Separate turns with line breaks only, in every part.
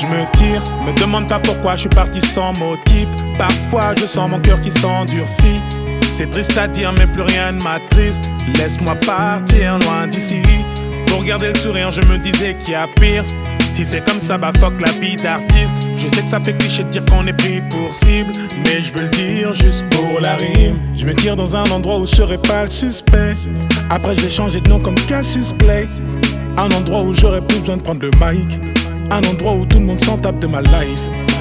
Je me tire, me demande pas pourquoi je suis parti sans motif. Parfois je sens mon cœur qui s'endurcit. C'est triste à dire mais plus rien ne m'attriste. Laisse-moi partir loin d'ici. Pour garder le sourire je me disais qu'il y a pire. Si c'est comme ça, bah fuck la vie d'artiste. Je sais que ça fait cliché de dire qu'on est pris pour cible, mais je veux le dire juste pour la rime. Je me tire dans un endroit où je serai pas le suspect. Après je vais changer de nom comme Cassius Clay. Un endroit où j'aurais plus besoin de prendre le mic. Un endroit où tout le monde s'en tape de ma life.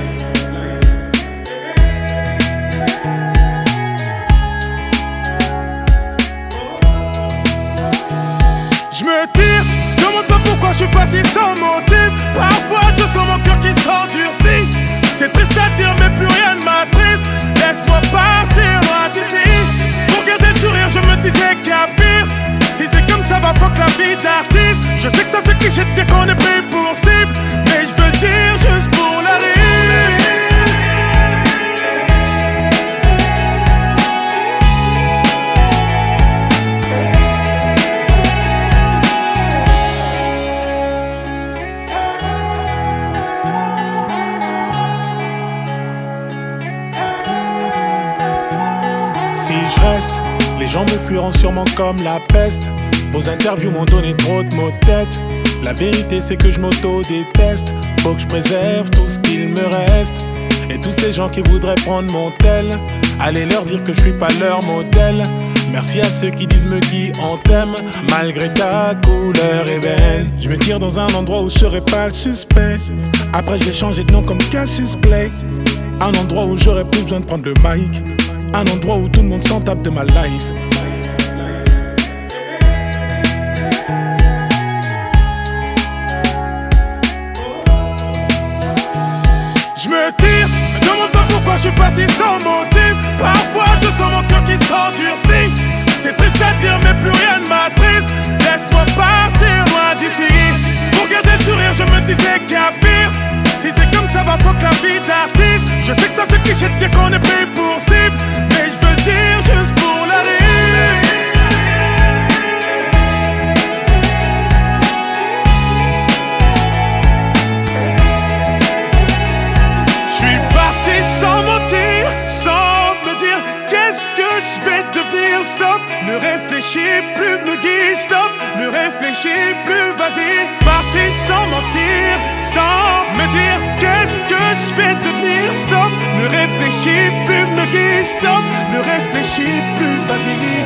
Je me tire, demande pas pourquoi je suis parti sans motif. Parfois je sens mon cœur qui s'endurcit. C'est triste à dire mais plus rien ne m'attriste. Laisse-moi partir loin d'ici. Pour garder le sourire je me disais qu'il y a pire. Si c'est comme ça va fuck la vie d'artiste. Je sais que ça fait cliché de dire qu'on est pris pour cible, mais je veux le dire juste pour la rime. Si je reste, les gens me fuiront sûrement comme la peste. Vos interviews m'ont donné trop de maux de tête. La vérité c'est que je m'auto-déteste. Faut que je préserve tout ce qu'il me reste. Et tous ces gens qui voudraient prendre mon tel, allez leur dire que je suis pas leur modèle. Merci à ceux qui disent me qui on t'aime, malgré ta couleur ébène. Je me tire dans un endroit où je serai pas le suspect. Après je vais changer de nom comme Cassius Clay. Un endroit où j'aurais plus besoin de prendre le mic. Un endroit où tout le monde s'en tape de ma life. Je me tire, me demande pas pourquoi je suis parti sans motif. Parfois je sens mon cœur qui s'endurcit. C'est triste à dire mais plus rien ne m'attriste. Laisse-moi partir loin d'ici. Pour garder le sourire je me disais qu'il y a pire. Si c'est comme ça va fuck la vie d'artiste. Je sais que ça fait cliché de dire qu'on est pris pour cible, mais je veux le dire juste pour la rime. Sans mentir, sans me dire qu'est-ce que je vais devenir. Stop, ne réfléchis plus, me guide. Stop, ne réfléchis plus, vas-y. Parti sans mentir, sans me dire qu'est-ce que je vais devenir. Stop, ne réfléchis plus, me guide. Stop, ne réfléchis plus, vas-y.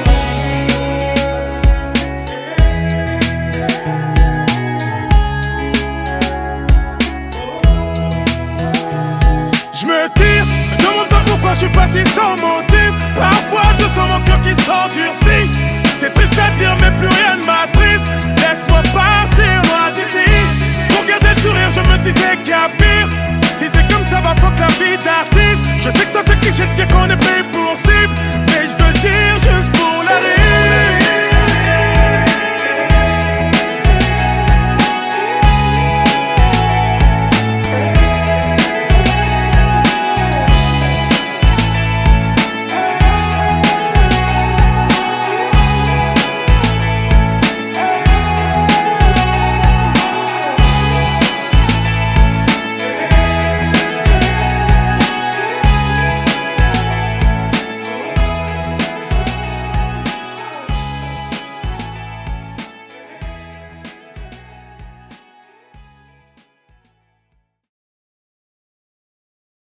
Je me tire, me demande pas pourquoi je suis parti sans motif. Parfois je sens mon cœur qui s'endurcit. C'est triste à dire mais plus rien ne m'attriste. Laisse-moi partir loin d'ici. Pour garder le sourire je me disais qu'il y a pire. Si c'est comme ça va fuck la vie d'artiste. Je sais que ça fait cliché de dire qu'on est pris pour cible,